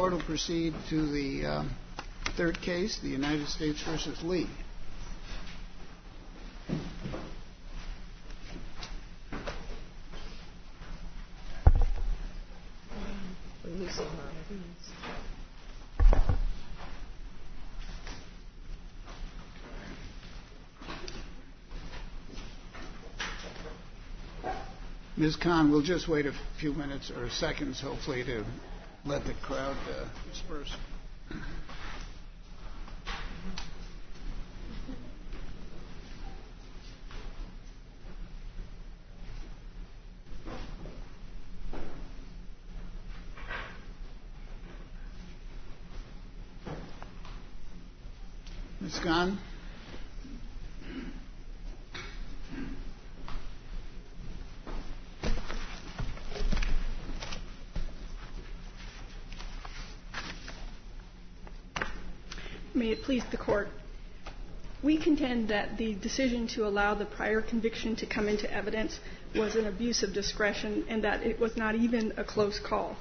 Court will proceed to the third case, the United States versus Lee. Ms. Khan, we'll just wait a few minutes or seconds, hopefully, to let the crowd disperse. Ms. Khan? May it please the Court. We contend that the decision to allow the prior conviction to come into evidence was an abuse of discretion and that it was not even a close call.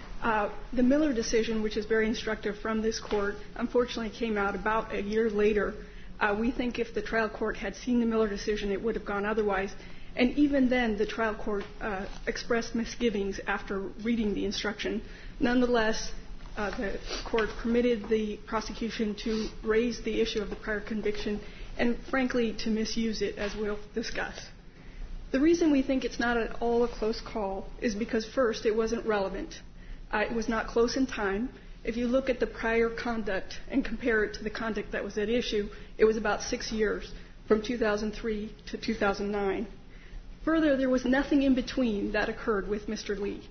The Miller decision, which is very instructive from this Court, unfortunately came out about a year later. We think if the trial court had seen the Miller decision, it would have gone otherwise. And even then, the trial court expressed misgivings after reading the instruction. Nonetheless, the court permitted the prosecution to raise the issue of the prior conviction and, frankly, to misuse it, as we'll discuss. The reason we think it's not at all a close call is because, first, it wasn't relevant. It was not close in time. If you look at the prior conduct and compare it to the conduct that was at issue, it was about 6 years, from 2003 to 2009. Further, there was nothing in between that occurred with Mr. Lee.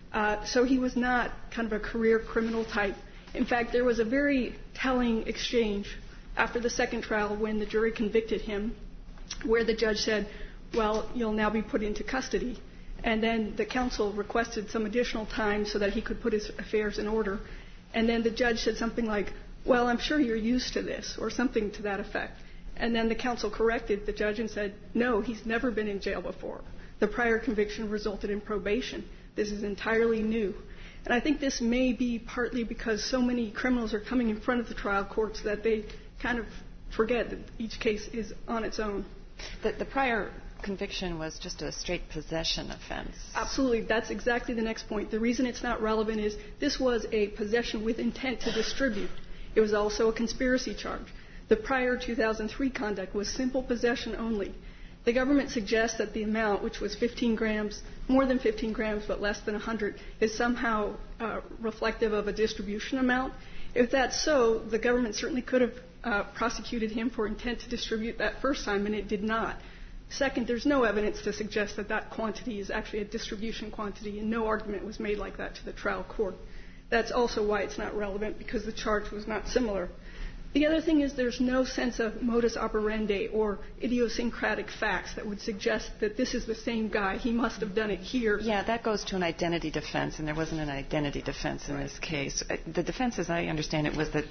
So he was not kind of a career criminal type. In fact, there was a very telling exchange after the second trial when the jury convicted him, where the judge said, well, you'll now be put into custody. And then the counsel requested some additional time so that he could put his affairs in order. And then the judge said something like, well, I'm sure you're used to this, or something to that effect. And then the counsel corrected the judge and said, no, he's never been in jail before. The prior conviction resulted in probation. This is entirely new. And I think this may be partly because so many criminals are coming in front of the trial courts that they kind of forget that each case is on its own. The prior conviction was just a straight possession offense. Absolutely. That's exactly the next point. The reason it's not relevant is this was a possession with intent to distribute. It was also a conspiracy charge. The prior 2003 conduct was simple possession only. The government suggests that the amount, which was 15 grams, more than 15 grams but less than 100, is somehow reflective of a distribution amount. If that's so, the government certainly could have prosecuted him for intent to distribute that first time, and it did not. Second, there's no evidence to suggest that that quantity is actually a distribution quantity, and no argument was made like that to the trial court. That's also why it's not relevant, because the charge was not similar. The other thing is there's no sense of modus operandi or idiosyncratic facts that would suggest that this is the same guy. He must have done it here. Yeah, that goes to an identity defense, and there wasn't an identity defense in this case. The defense, as I understand it, was that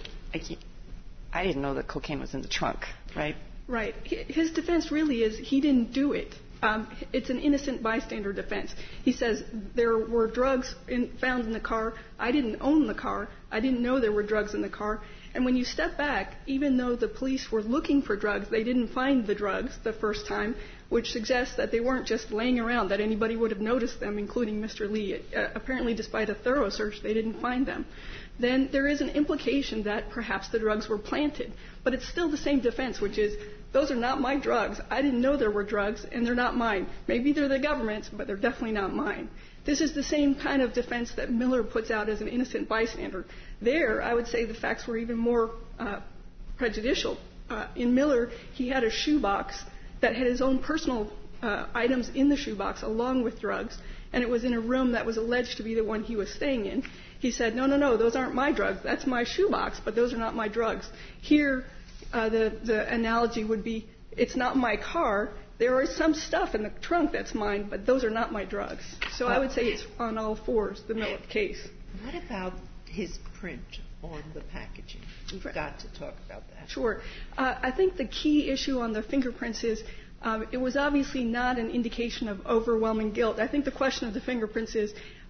I didn't know that cocaine was in the trunk, right? Right. His defense really is he didn't do it. It's an innocent bystander defense. He says there were drugs found in the car. I didn't own the car. I didn't know there were drugs in the car. And when you step back, even though the police were looking for drugs, they didn't find the drugs the first time, which suggests that they weren't just laying around, that anybody would have noticed them, including Mr. Lee. Apparently, despite a thorough search, they didn't find them. Then there is an implication that perhaps the drugs were planted. But it's still the same defense, which is, those are not my drugs. I didn't know there were drugs, and they're not mine. Maybe they're the government's, but they're definitely not mine. This is the same kind of defense that Miller puts out as an innocent bystander. There, I would say the facts were even more prejudicial. In Miller, he had a shoebox that had his own personal items in the shoebox along with drugs, and it was in a room that was alleged to be the one he was staying in. He said, no, those aren't my drugs. That's my shoebox, but those are not my drugs. Here, the analogy would be, it's not my car. There is some stuff in the trunk that's mine, but those are not my drugs. So I would say it's on all fours, the Miller case. What about his print on the packaging? We've got to talk about that. Sure. I think the key issue on the fingerprints is it was obviously not an indication of overwhelming guilt. I think the question of the fingerprints is,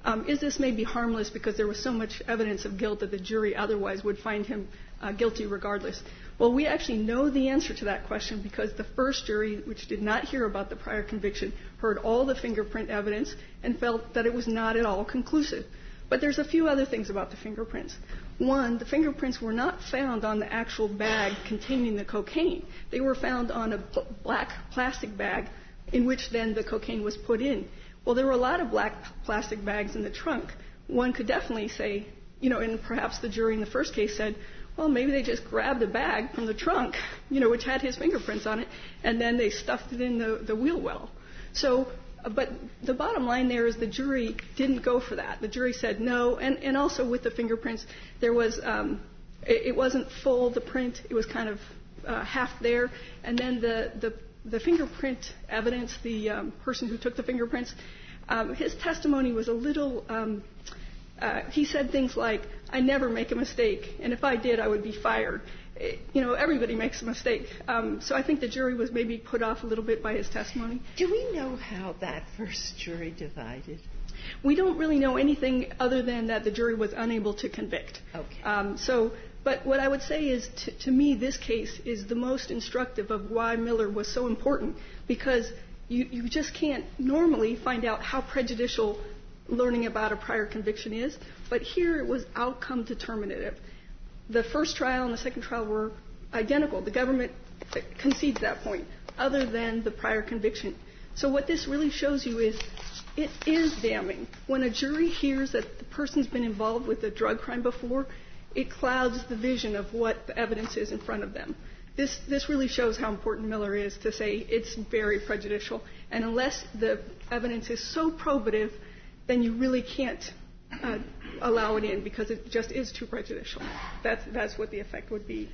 is this maybe harmless because there was so much evidence of guilt that the jury otherwise would find him guilty regardless? Well, we actually know the answer to that question because the first jury, which did not hear about the prior conviction, heard all the fingerprint evidence and felt that it was not at all conclusive. But there's a few other things about the fingerprints. One, the fingerprints were not found on the actual bag containing the cocaine. They were found on a black plastic bag in which then the cocaine was put in. Well, there were a lot of black plastic bags in the trunk. One could definitely say, and perhaps the jury in the first case said, well, maybe they just grabbed a bag from the trunk, which had his fingerprints on it, and then they stuffed it in the wheel well. So, but the bottom line there is the jury didn't go for that. The jury said no, and also with the fingerprints, there was, it wasn't full, the print, it was kind of half there, and then the fingerprint evidence, the person who took the fingerprints, his testimony was a little, he said things like, I never make a mistake, and if I did, I would be fired. Everybody makes a mistake. So I think the jury was maybe put off a little bit by his testimony. Do we know how that first jury divided? We don't really know anything other than that the jury was unable to convict. Okay. But what I would say is, to me, this case is the most instructive of why Miller was so important, because you just can't normally find out how prejudicial learning about a prior conviction is, but here it was outcome determinative. The first trial and the second trial were identical. The government concedes that point, other than the prior conviction. So what this really shows you is it is damning. When a jury hears that the person's been involved with a drug crime before, it clouds the vision of what the evidence is in front of them. This really shows how important Miller is to say it's very prejudicial. And unless the evidence is so probative, then you really can't allow it in because it just is too prejudicial. That's what the effect would be.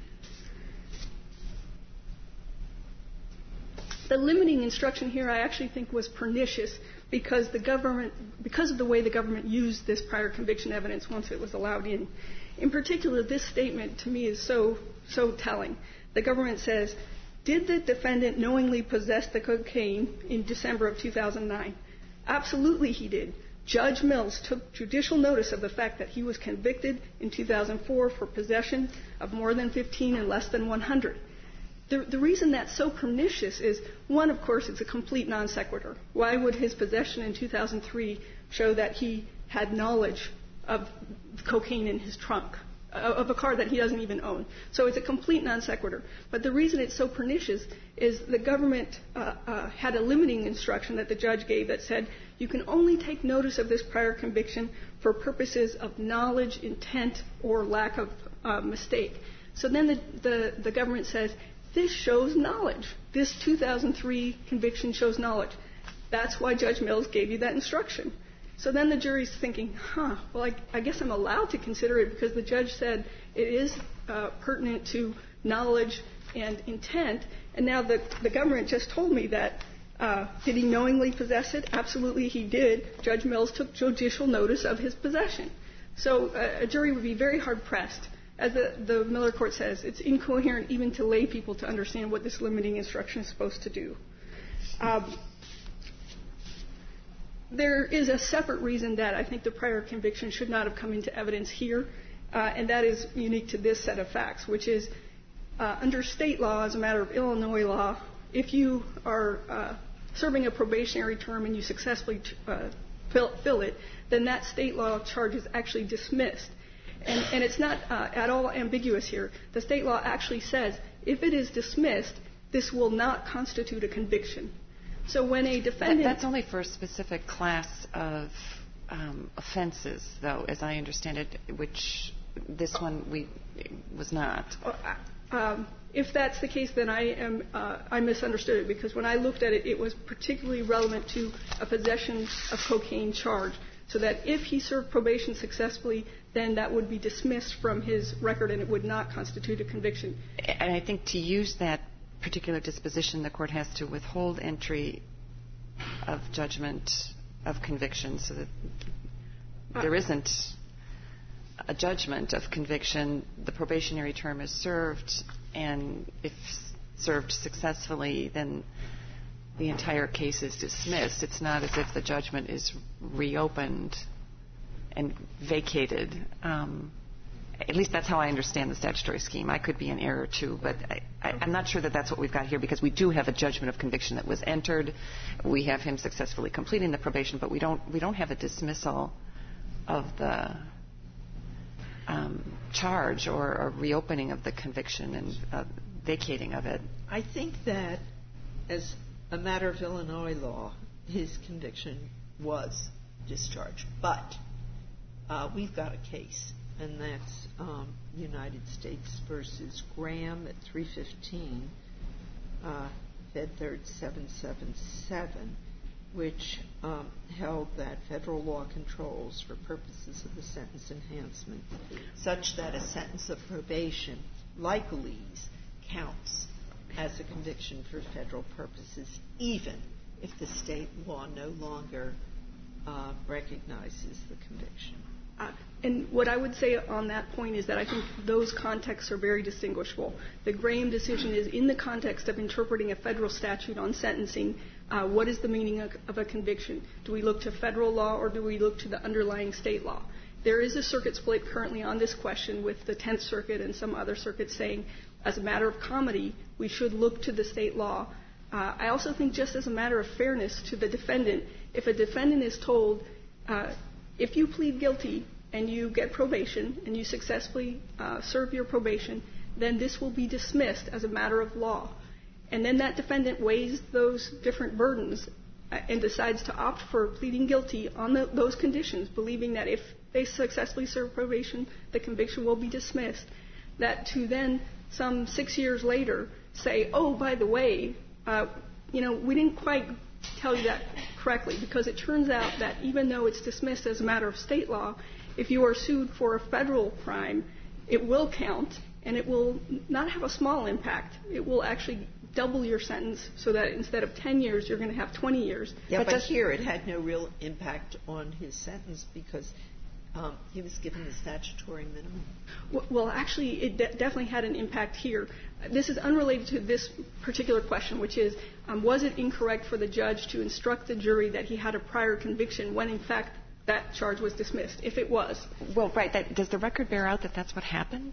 The limiting instruction here I actually think was pernicious because of the way the government used this prior conviction evidence once it was allowed in. In particular, this statement to me is so telling. The government says, did the defendant knowingly possess the cocaine in December of 2009? Absolutely he did. Judge Mills took judicial notice of the fact that he was convicted in 2004 for possession of more than 15 and less than 100. The reason that's so pernicious is, one, of course, it's a complete non sequitur. Why would his possession in 2003 show that he had knowledge of cocaine in his trunk, of a car that he doesn't even own? So it's a complete non sequitur. But the reason it's so pernicious is the government had a limiting instruction that the judge gave that said you can only take notice of this prior conviction for purposes of knowledge, intent, or lack of mistake. So then the government says, this shows knowledge. This 2003 conviction shows knowledge. That's why Judge Mills gave you that instruction. So then the jury's thinking, well, I guess I'm allowed to consider it because the judge said it is pertinent to knowledge and intent. And now the government just told me that, did he knowingly possess it? Absolutely he did. Judge Mills took judicial notice of his possession. So a jury would be very hard-pressed. As the Miller Court says, it's incoherent even to lay people to understand what this limiting instruction is supposed to do. There is a separate reason that I think the prior conviction should not have come into evidence here, and that is unique to this set of facts, which is under state law, as a matter of Illinois law, if you are serving a probationary term and you successfully fill it, then that state law charge is actually dismissed. And it's not at all ambiguous here. The state law actually says if it is dismissed, this will not constitute a conviction. So when a defendant... That's only for a specific class of offenses, though, as I understand it, which this one was not. If that's the case, then I misunderstood it, because when I looked at it, it was particularly relevant to a possession of cocaine charge, so that if he served probation successfully, then that would be dismissed from his record and it would not constitute a conviction. And I think to use that particular disposition, the court has to withhold entry of judgment of conviction so that there isn't a judgment of conviction. The probationary term is served, and if served successfully, then the entire case is dismissed. It's not as if the judgment is reopened and vacated. At least that's how I understand the statutory scheme. I could be in error, too, but I'm not sure that that's what we've got here, because we do have a judgment of conviction that was entered. We have him successfully completing the probation, but we don't have a dismissal of the charge or a reopening of the conviction and vacating of it. I think that as a matter of Illinois law, his conviction was discharged. But we've got a case, and that's United States versus Graham at 315, Fed Third 777, which held that federal law controls for purposes of the sentence enhancement, such that a sentence of probation, like Lee's, counts as a conviction for federal purposes, even if the state law no longer recognizes the conviction. And what I would say on that point is that I think those contexts are very distinguishable. The Graham decision is in the context of interpreting a federal statute on sentencing. What is the meaning of a conviction? Do we look to federal law or do we look to the underlying state law? There is a circuit split currently on this question, with the 10th Circuit and some other circuits saying, as a matter of comity, we should look to the state law. I also think, just as a matter of fairness to the defendant, if a defendant is told, if you plead guilty and you get probation and you successfully serve your probation, then this will be dismissed as a matter of law. And then that defendant weighs those different burdens and decides to opt for pleading guilty on those conditions, believing that if they successfully serve probation, the conviction will be dismissed. That to then, some 6 years later, say, oh, by the way, we didn't quite tell you that correctly, because it turns out that even though it's dismissed as a matter of state law, if you are sued for a federal crime, it will count, and it will not have a small impact. It will actually double your sentence, so that instead of 10 years, you're going to have 20 years. Yeah, but here it had no real impact on his sentence, because he was given the statutory minimum. Well, actually, it definitely had an impact here. This is unrelated to this particular question, which is, was it incorrect for the judge to instruct the jury that he had a prior conviction when, in fact, that charge was dismissed, if it was? Well, right. Does the record bear out that that's what happened?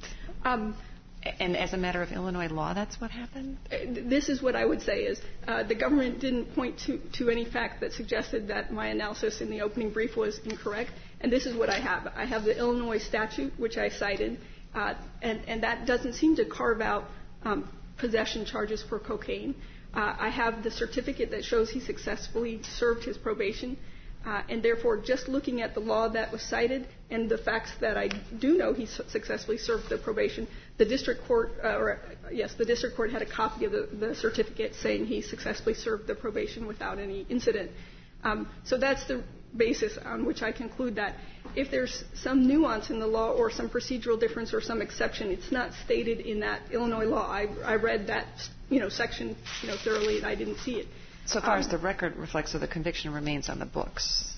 And as a matter of Illinois law, that's what happened? This is what I would say is, the government didn't point to any fact that suggested that my analysis in the opening brief was incorrect. And this is what I have. I have the Illinois statute, which I cited, and that doesn't seem to carve out possession charges for cocaine. I have the certificate that shows he successfully served his probation. And therefore, just looking at the law that was cited and the facts that I do know he successfully served the probation, the district court had a copy of the certificate saying he successfully served the probation without any incident. So that's the basis on which I conclude that if there's some nuance in the law or some procedural difference or some exception, it's not stated in that Illinois law. I read that section thoroughly, and I didn't see it. So far as the record reflects, so the conviction remains on the books.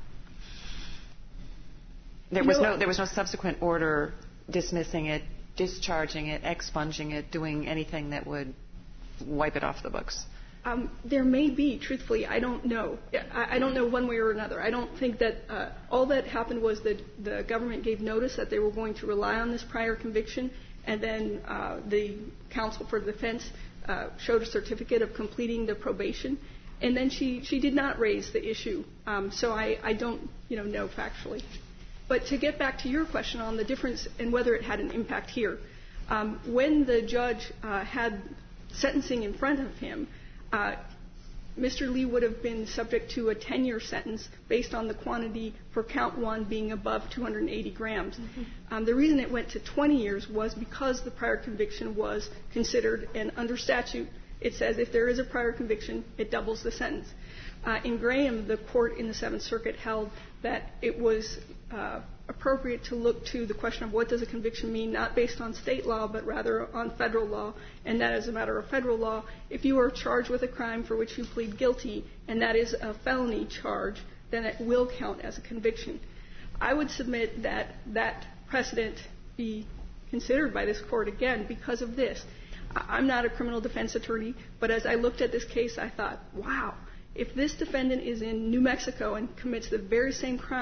There was no subsequent order dismissing it, discharging it, expunging it, doing anything that would wipe it off the books. There may be, truthfully. I don't know. I don't know one way or another. I don't think that all that happened was that the government gave notice that they were going to rely on this prior conviction, and then the counsel for defense showed a certificate of completing the probation, and then she did not raise the issue. So I don't know factually. But to get back to your question on the difference and whether it had an impact here, when the judge had sentencing in front of him, Mr. Lee would have been subject to a 10-year sentence based on the quantity for count one being above 280 grams. Mm-hmm. The reason it went to 20 years was because the prior conviction was considered, and under statute it says if there is a prior conviction, it doubles the sentence. In Graham, the court in the Seventh Circuit held that it was appropriate to look to the question of what does a conviction mean, not based on state law, but rather on federal law, and that as a matter of federal law, if you are charged with a crime for which you plead guilty, and that is a felony charge, then it will count as a conviction. I would submit that that precedent be considered by this court again because of this. I'm not a criminal defense attorney, but as I looked at this case, I thought, wow, if this defendant is in New Mexico and commits the very same crime,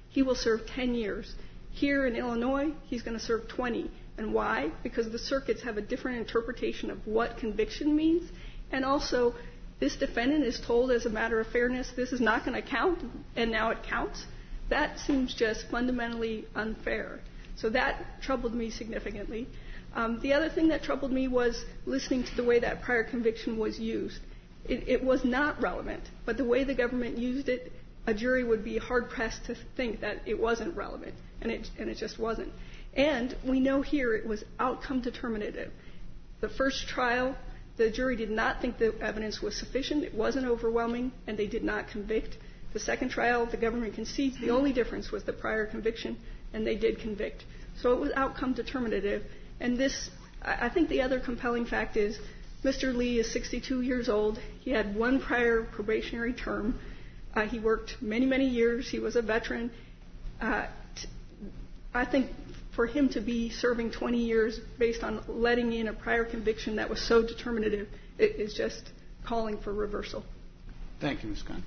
he will serve 10 years. Here in Illinois, he's going to serve 20. And why? Because the circuits have a different interpretation of what conviction means. And also, this defendant is told as a matter of fairness, this is not going to count, and now it counts. That seems just fundamentally unfair. So that troubled me significantly. The other thing that troubled me was listening to the way that prior conviction was used. It was not relevant, but the way the government used it, a jury would be hard-pressed to think that it wasn't relevant, and it just wasn't. And we know here it was outcome determinative. The first trial, the jury did not think the evidence was sufficient, it wasn't overwhelming, and they did not convict. The second trial, the government concedes the only difference was the prior conviction, and they did convict. So it was outcome determinative. And this, I think the other compelling fact is Mr. Lee is 62 years old. He had one prior probationary term. He worked many, many years. He was a veteran. I think for him to be serving 20 years based on letting in a prior conviction that was so determinative, it is just calling for reversal. Thank you, Ms. Gunn.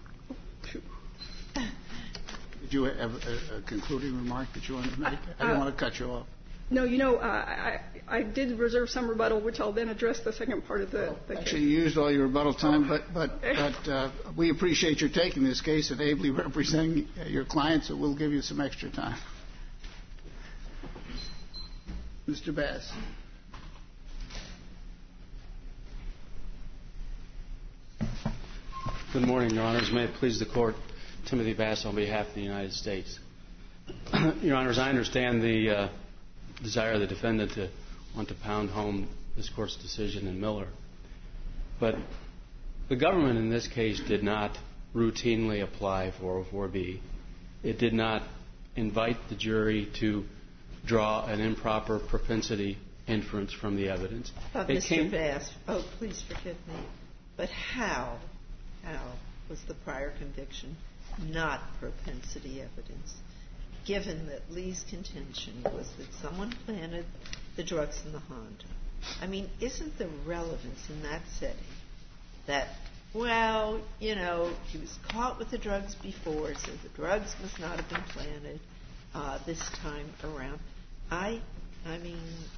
Did you have a concluding remark that you wanted to make? I don't want to cut you off. No, I did reserve some rebuttal, which I'll then address the second part of the case. Actually, you used all your rebuttal time, but we appreciate your taking this case and ably representing your clients, so we'll give you some extra time. Mr. Bass. Good morning, Your Honors. May it please the Court, Timothy Bass on behalf of the United States. Your Honors, I understand the desire of the defendant to want to pound home this Court's decision in Miller. But the government in this case did not routinely apply 404B. It did not invite the jury to draw an improper propensity inference from the evidence. Mr. Bass, please forgive me, but how was the prior conviction not propensity evidence, given that Lee's contention was that someone planted the drugs in the Honda? I mean, isn't the relevance in that setting that, well, he was caught with the drugs before, so the drugs must not have been planted this time around? I mean,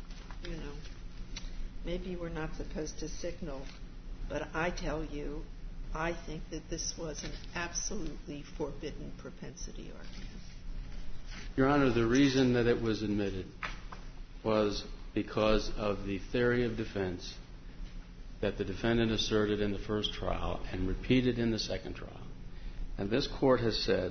maybe we're not supposed to signal, but I tell you, I think that this was an absolutely forbidden propensity argument. Your Honor, the reason that it was admitted was because of the theory of defense that the defendant asserted in the first trial and repeated in the second trial. And this Court has said,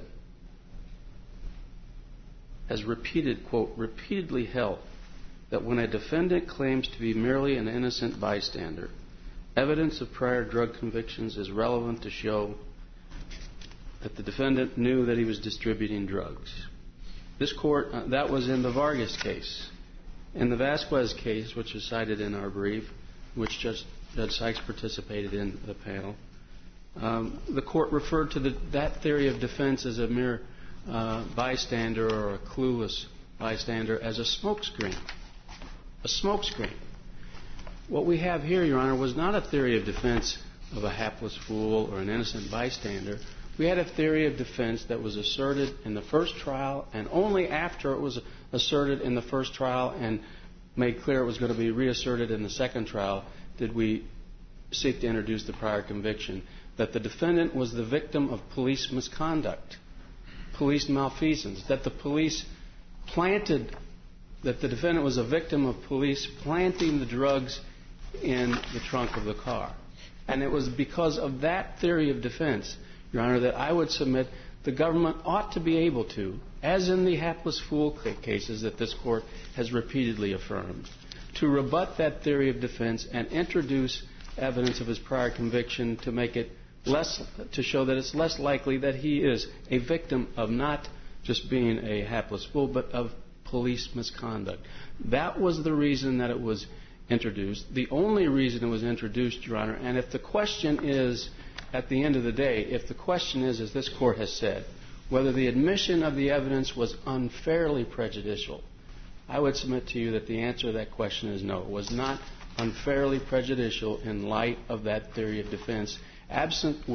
has repeatedly held that when a defendant claims to be merely an innocent bystander, evidence of prior drug convictions is relevant to show that the defendant knew that he was distributing drugs. This Court, that was in the Vargas case. In the Vasquez case, which is cited in our brief, which Judge Sykes participated in the panel, the Court referred to that theory of defense as a mere bystander or a clueless bystander as a smokescreen. A smokescreen. What we have here, Your Honor, was not a theory of defense of a hapless fool or an innocent bystander. We had a theory of defense that was asserted in the first trial, and only after it was asserted in the first trial and made clear it was going to be reasserted in the second trial did we seek to introduce the prior conviction, that the defendant was the victim of police misconduct, police malfeasance, that the police planted, that the defendant was a victim of police planting the drugs in the trunk of the car. And it was because of that theory of defense, Your Honor, that I would submit the government ought to be able to, as in the hapless fool cases that this Court has repeatedly affirmed, to rebut that theory of defense and introduce evidence of his prior conviction to make it less, to show that it's less likely that he is a victim of not just being a hapless fool, but of police misconduct. That was the reason that it was introduced, the only reason it was introduced, Your Honor. And if the question is, at the end of the day, if the question is, as this Court has said, whether the admission of the evidence was unfairly prejudicial, I would submit to you that the answer to that question is no. It was not unfairly prejudicial in light of that theory of defense, absent which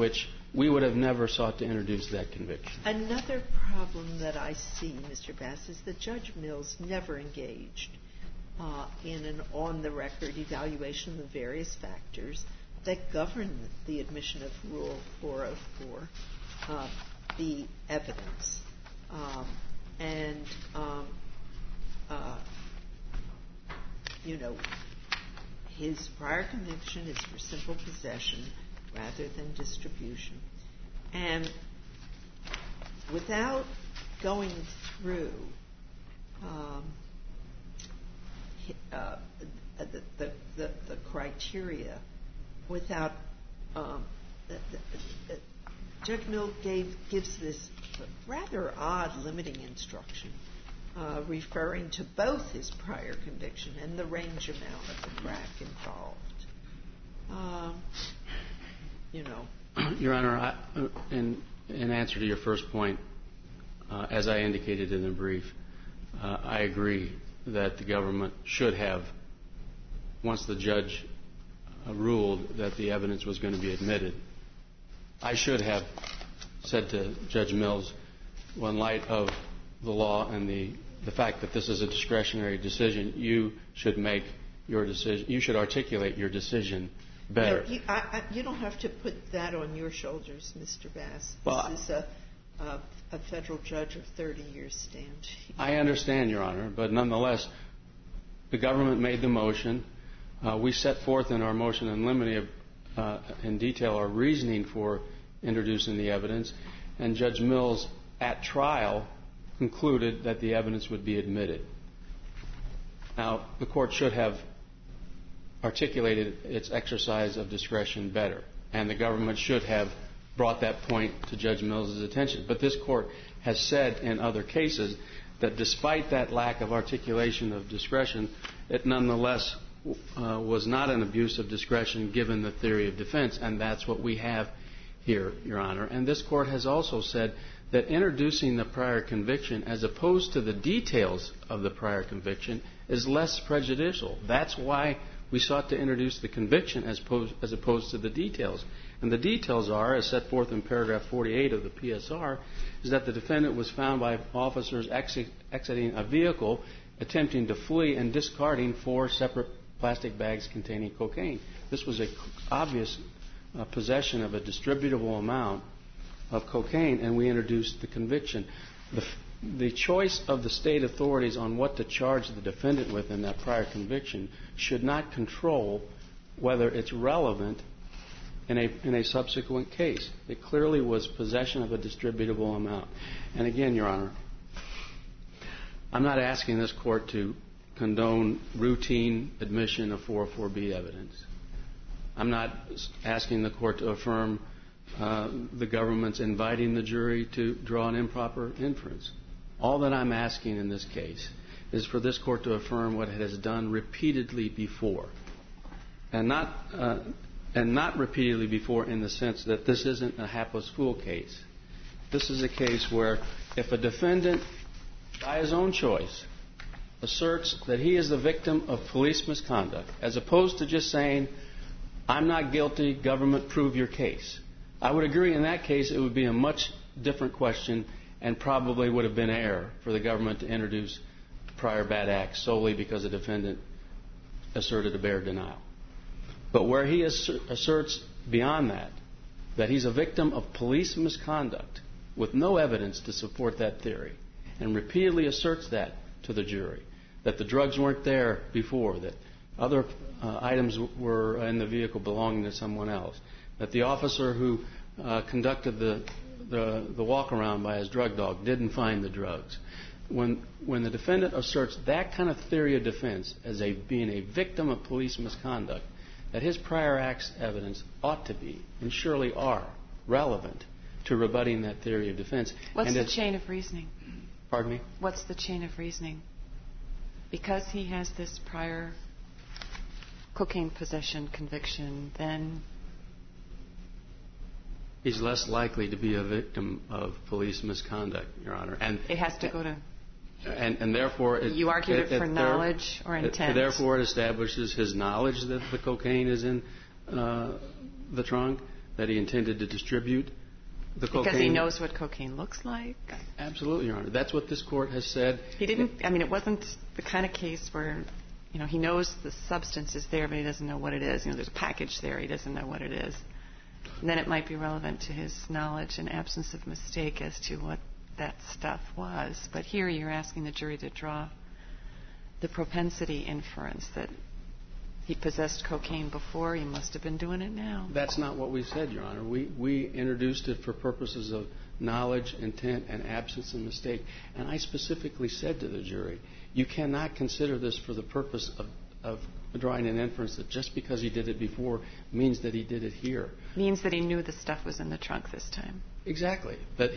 we would have never sought to introduce that conviction. Another problem that I see, Mr. Bass, is that Judge Mills never engaged in an on-the-record evaluation of the various factors that govern the admission of Rule 404, the evidence. His prior conviction is for simple possession rather than distribution. And without going through the criteria, without Judge Mills gives this rather odd limiting instruction referring to both his prior conviction and the range amount of the crack involved. Your Honor, in answer to your first point, as I indicated in the brief, I agree that the government should have, once the judge ruled that the evidence was going to be admitted, I should have said to Judge Mills, well, in light of the law and the fact that this is a discretionary decision, you should make your decision. You should articulate your decision better. No, you don't have to put that on your shoulders, Mr. Bass. This is a federal judge of 30 years standing. I understand, Your Honor, but nonetheless, the government made the motion. We set forth in our motion in limine in detail our reasoning for introducing the evidence, and Judge Mills, at trial, concluded that the evidence would be admitted. Now, the court should have articulated its exercise of discretion better, and the government should have brought that point to Judge Mills' attention. But this court has said in other cases that despite that lack of articulation of discretion, it nonetheless was not an abuse of discretion given the theory of defense, and that's what we have here, Your Honor. And this court has also said that introducing the prior conviction as opposed to the details of the prior conviction is less prejudicial. That's why we sought to introduce the conviction as opposed to the details. And the details are, as set forth in paragraph 48 of the PSR, is that the defendant was found by officers exiting a vehicle, attempting to flee and discarding 4 separate plastic bags containing cocaine. This was an obvious possession of a distributable amount of cocaine, and we introduced the conviction. The choice of the state authorities on what to charge the defendant with in that prior conviction should not control whether it's relevant in a subsequent case. It clearly was possession of a distributable amount. And again, Your Honor, I'm not asking this court to condone routine admission of 404B evidence. I'm not asking the court to affirm the government's inviting the jury to draw an improper inference. All that I'm asking in this case is for this court to affirm what it has done repeatedly before, and not repeatedly before in the sense that this isn't a hapless fool case. This is a case where if a defendant, by his own choice, asserts that he is the victim of police misconduct, as opposed to just saying, I'm not guilty, government, prove your case, I would agree in that case it would be a much different question and probably would have been error for the government to introduce prior bad acts solely because the defendant asserted a bare denial. But where he asserts beyond that he's a victim of police misconduct with no evidence to support that theory, and repeatedly asserts that to the jury, that the drugs weren't there before, that other items were in the vehicle belonging to someone else, that the officer who conducted the walk-around by his drug dog didn't find the drugs. When the defendant asserts that kind of theory of defense as being a victim of police misconduct, that his prior acts evidence ought to be, and surely are, relevant to rebutting that theory of defense. What's the chain of reasoning? Pardon me? What's the chain of reasoning? Because he has this prior cocaine possession conviction, then he's less likely to be a victim of police misconduct, Your Honor. And it has to go to... And therefore... You argued it for knowledge or intent. Therefore, it establishes his knowledge that the cocaine is in the trunk, that he intended to distribute the cocaine. Because he knows what cocaine looks like? Absolutely, Your Honor. That's what this court has said. He didn't, I mean, it wasn't the kind of case where, he knows the substance is there, but he doesn't know what it is. There's a package there, he doesn't know what it is. And then it might be relevant to his knowledge and absence of mistake as to what that stuff was. But here you're asking the jury to draw the propensity inference that he possessed cocaine before, he must have been doing it now. That's not what we said, Your Honor. We introduced it for purposes of knowledge, intent, and absence of mistake. And I specifically said to the jury, you cannot consider this for the purpose of drawing an inference that just because he did it before means that he did it here. Means that he knew the stuff was in the trunk this time. Exactly. That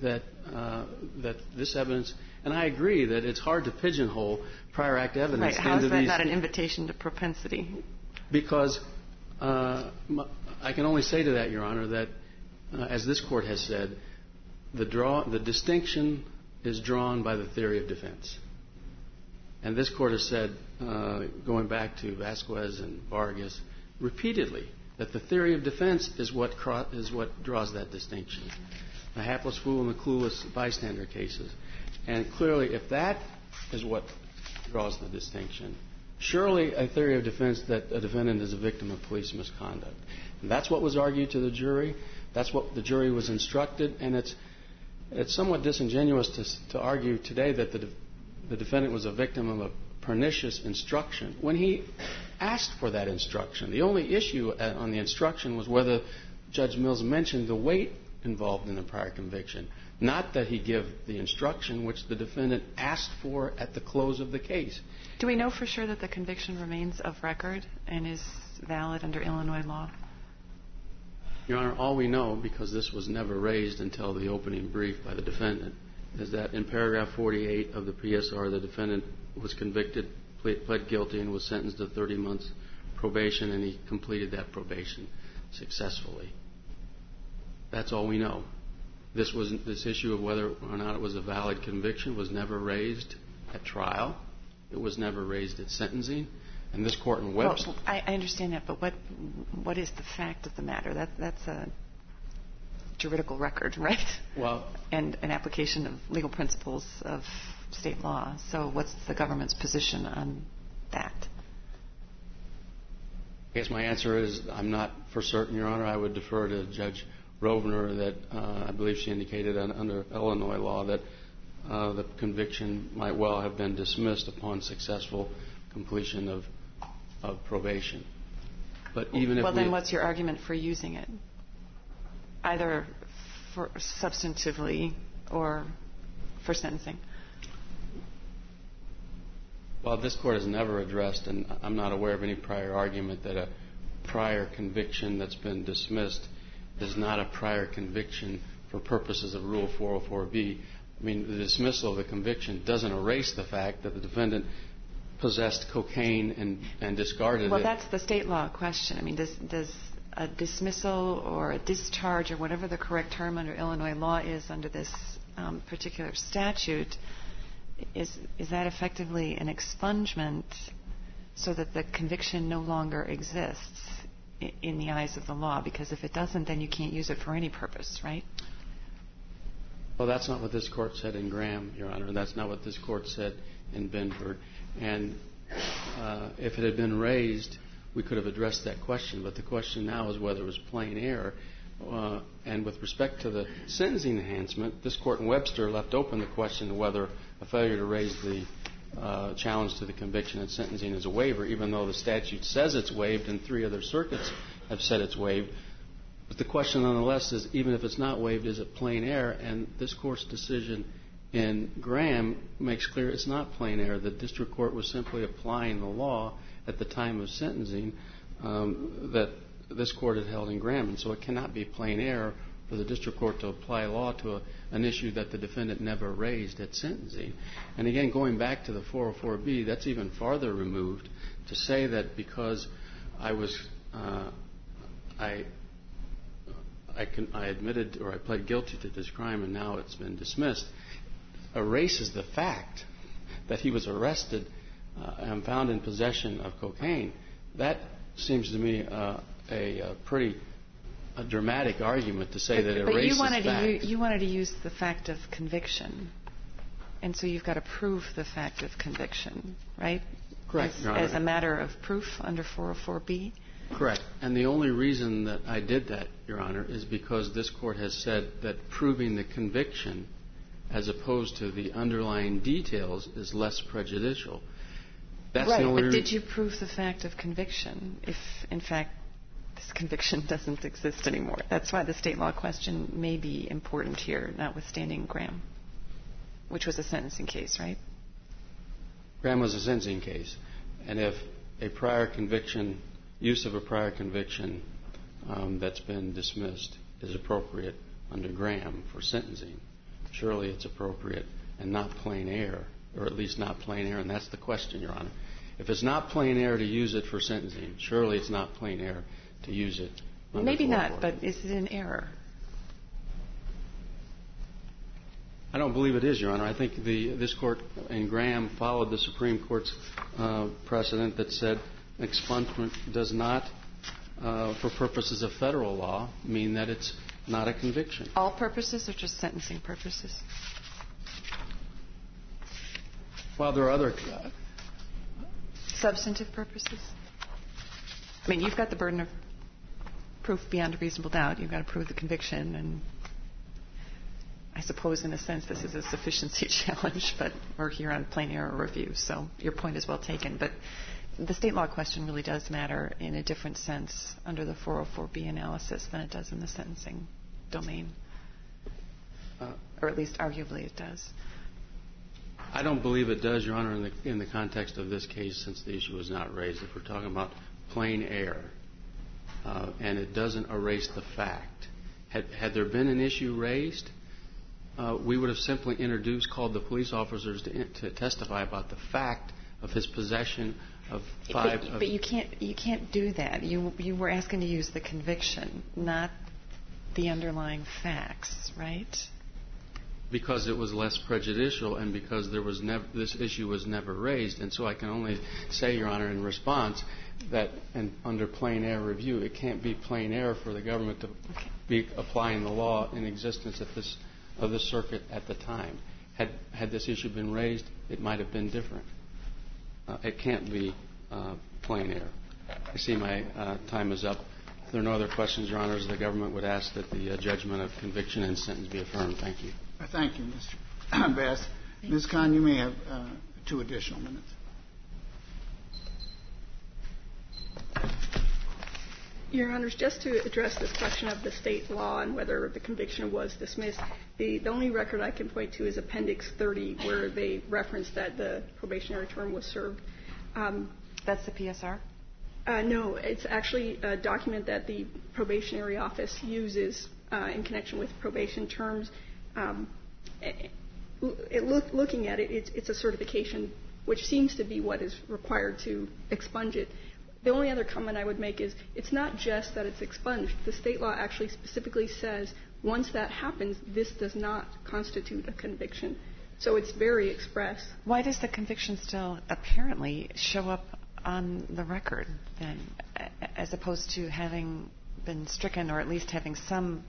this evidence, and I agree that it's hard to pigeonhole prior act evidence. Right. How is that not an invitation to propensity? Because I can only say to that, Your Honor, that as this court has said, the distinction is drawn by the theory of defense. And this court has said, going back to Vasquez and Vargas, repeatedly, that the theory of defense is what draws that distinction. The hapless fool and the clueless bystander cases. And clearly, if that is what draws the distinction, surely a theory of defense that a defendant is a victim of police misconduct. And that's what was argued to the jury. That's what the jury was instructed. And it's somewhat disingenuous to argue today that the defendant was a victim of a pernicious instruction when he asked for that instruction. The only issue on the instruction was whether Judge Mills mentioned the weight involved in the prior conviction, not that he give the instruction which the defendant asked for at the close of the case. Do we know for sure that the conviction remains of record and is valid under Illinois law? Your Honor, all we know, because this was never raised until the opening brief by the defendant, is that in paragraph 48 of the PSR, the defendant was convicted, pled guilty, and was sentenced to 30 months probation, and he completed that probation successfully. That's all we know. This issue of whether or not it was a valid conviction was never raised at trial. It was never raised at sentencing. And this court in Webster... Well, I understand that, but what is the fact of the matter? That's a juridical record, right? Well... And an application of legal principles of state law. So what's the government's position on that? I guess my answer is I'm not for certain, Your Honor. I would defer to Judge Rovner that I believe she indicated under Illinois law that the conviction might well have been dismissed upon successful completion of probation. But even if then what's your argument for using it? Either for substantively or for sentencing? Well, this court has never addressed, and I'm not aware of any prior argument that a prior conviction that's been dismissed is not a prior conviction for purposes of Rule 404B. I mean, the dismissal of the conviction doesn't erase the fact that the defendant possessed cocaine and discarded it. Well, that's the state law question. I mean, does a dismissal or a discharge or whatever the correct term under Illinois law is under this particular statute, is that effectively an expungement so that the conviction no longer exists in the eyes of the law? Because if it doesn't, then you can't use it for any purpose, right? Well, that's not what this court said in Graham, Your Honor, and that's not what this court said in Benford. And if it had been raised, we could have addressed that question. But the question now is whether it was plain error. And with respect to the sentencing enhancement, this court in Webster left open the question of whether a failure to raise the challenge to the conviction and sentencing is a waiver, even though the statute says it's waived and 3 other circuits have said it's waived. But the question nonetheless is, even if it's not waived, is it plain error? And this court's decision in Graham makes clear it's not plain error. The district court was simply applying the law at the time of sentencing that this court had held in Graham. And so it cannot be plain error for the district court to apply law to an issue that the defendant never raised at sentencing. And again, going back to the 404B, that's even farther removed to say that because I admitted or I pled guilty to this crime and now it's been dismissed, erases the fact that he was arrested and found in possession of cocaine. That seems to me a pretty a dramatic argument to say that it but erases you wanted to use the fact of conviction, and so you've got to prove the fact of conviction, right? Correct, Your Honor. As a matter of proof under 404B? Correct. And the only reason that I did that, Your Honor, is because this Court has said that proving the conviction as opposed to the underlying details is less prejudicial. That's right, the only but did you prove the fact of conviction if, in fact, this conviction doesn't exist anymore? That's why the state law question may be important here, notwithstanding Graham, which was a sentencing case, right? Graham was a sentencing case. And if a prior conviction, use of a prior conviction that's been dismissed is appropriate under Graham for sentencing, surely it's appropriate and not plain error, or at least not plain error, and that's the question, Your Honor. If it's not plain error to use it for sentencing, surely it's not plain error to use it under Maybe 404. not, but is it an error? I don't believe it is, Your Honor. I think this Court in Graham followed the Supreme Court's precedent that said expungement does not, for purposes of federal law, mean that it's not a conviction. All purposes or just sentencing purposes? Well, there are other... Substantive purposes? I mean, you've got the burden of proof beyond a reasonable doubt. You've got to prove the conviction, and I suppose in a sense this is a sufficiency challenge, but we're here on plain error review, so your point is well taken. But the state law question really does matter in a different sense under the 404B analysis than it does in the sentencing domain. Or at least arguably it does. I don't believe it does, Your Honor, in the context of this case, since the issue was not raised. If we're talking about plain error, and it doesn't erase the fact. Had there been an issue raised, we would have simply called the police officers to testify about the fact of his possession of five... But you can't do that. You were asking to use the conviction, not the underlying facts, right? Because it was less prejudicial and because this issue was never raised. And so I can only say, Your Honor, in response, that under plain error review, it can't be plain error for the government to be applying the law in existence of this circuit at the time. Had this issue been raised, it might have been different. It can't be plain error. I see my time is up. If there are no other questions, Your Honors, the government would ask that the judgment of conviction and sentence be affirmed. Thank you. Thank you, Mr. Bass. Ms. Kahn, you may have 2 additional minutes. Your Honors, just to address this question of the state law and whether the conviction was dismissed, the only record I can point to is Appendix 30, where they reference that the probationary term was served. That's the PSR? No, it's actually a document that the probationary office uses in connection with probation terms. Looking at it, it's a certification, which seems to be what is required to expunge it. The only other comment I would make is it's not just that it's expunged. The state law actually specifically says once that happens, this does not constitute a conviction. So it's very express. Why does the conviction still apparently show up on the record then, as opposed to having been stricken or at least having some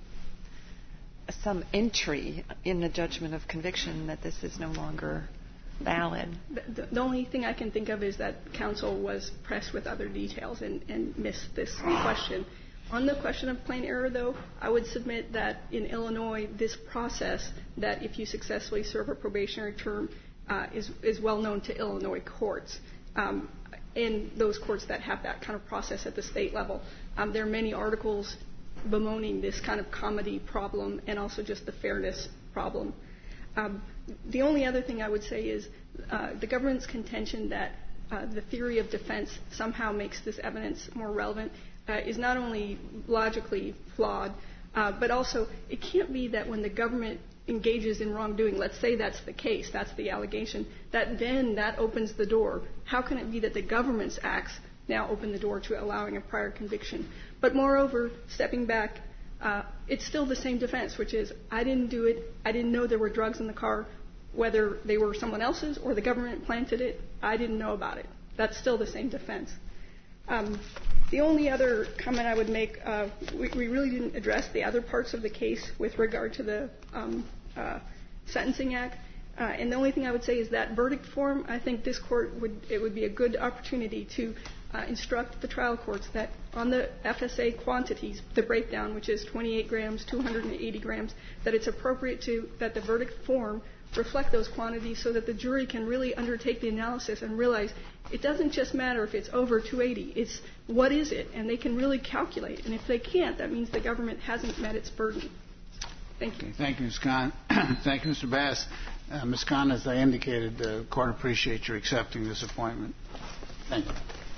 entry in the judgment of conviction that this is no longer valid? The only thing I can think of is that counsel was pressed with other details and missed this question. On the question of plain error, though, I would submit that in Illinois, this process that if you successfully serve a probationary term is well known to Illinois courts. In those courts that have that kind of process at the state level, there are many articles bemoaning this kind of comedy problem and also just the fairness problem. The only other thing I would say is the government's contention that the theory of defense somehow makes this evidence more relevant is not only logically flawed, but also it can't be that when the government engages in wrongdoing, let's say that's the case, that's the allegation, that then that opens the door. How can it be that the government's acts now open the door to allowing a prior conviction? But moreover, stepping back, it's still the same defense, which is I didn't do it, I didn't know there were drugs in the car, whether they were someone else's or the government planted it, I didn't know about it. That's still the same defense. The only other comment I would make, we really didn't address the other parts of the case with regard to the Sentencing Act. And the only thing I would say is that verdict form, I think this court would be a good opportunity to instruct the trial courts that on the FSA quantities, the breakdown, which is 28 grams, 280 grams, that it's appropriate that the verdict form reflect those quantities so that the jury can really undertake the analysis and realize it doesn't just matter if it's over 280, it's what is it, and they can really calculate. And if they can't, that means the government hasn't met its burden. Thank you. Okay, thank you, Ms. Khan. Thank you, Mr. Bass. Ms. Khan, as I indicated, the court appreciates your accepting this appointment. Thank you.